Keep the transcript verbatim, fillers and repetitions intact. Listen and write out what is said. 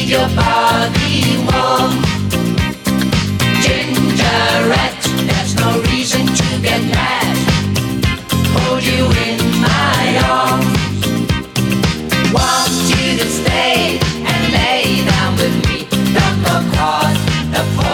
your body warm. Gingerette, there's no reason to get mad. Hold you in my arms. Want you to stay and lay down with me. Don't go cause the